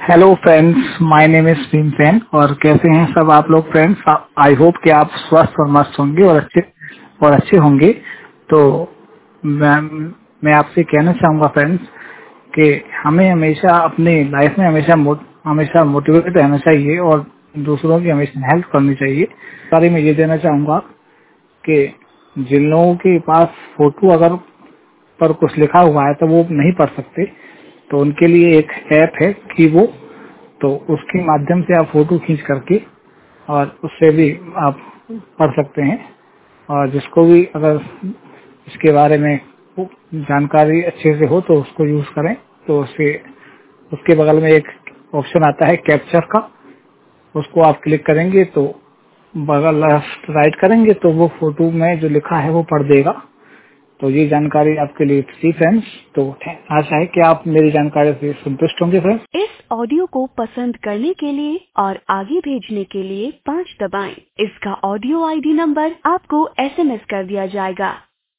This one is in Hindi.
Hello friends, my name is Bhimsen. और कैसे हैं सब आप लोग फ्रेंड्स? आई होप कि आप स्वस्थ और मस्त होंगे और अच्छे होंगे। तो मैं आपसे कहना चाहूंगा फ्रेंड्स कि हमें हमेशा अपनी लाइफ में हमेशा मोटिवेटेड रहना चाहिए और दूसरों की हमेशा हेल्प करनी चाहिए। बारे में ये देना चाहूंगा कि जिन लोगों के पास फोटो अगर पर कुछ लिखा हुआ है तो वो नहीं पढ़ सकते, तो उनके लिए एक ऐप है कीवो। तो उसके माध्यम से आप फोटो खींच करके और उससे भी आप पढ़ सकते हैं। और जिसको भी अगर इसके बारे में जानकारी अच्छे से हो तो उसको यूज करें। तो उसके बगल में एक ऑप्शन आता है कैप्चर का, उसको आप क्लिक करेंगे तो बगल लेफ्ट राइट करेंगे तो वो फोटो में जो लिखा है वो पढ़ देगा। तो ये जानकारी आपके लिए थी फ्रेंड्स। तो आशा है कि आप मेरी जानकारी से संतुष्ट होंगे फ्रेंड्स। इस ऑडियो को पसंद करने के लिए और आगे भेजने के लिए 5 दबाएं। इसका ऑडियो आईडी नंबर आपको एसएमएस कर दिया जाएगा।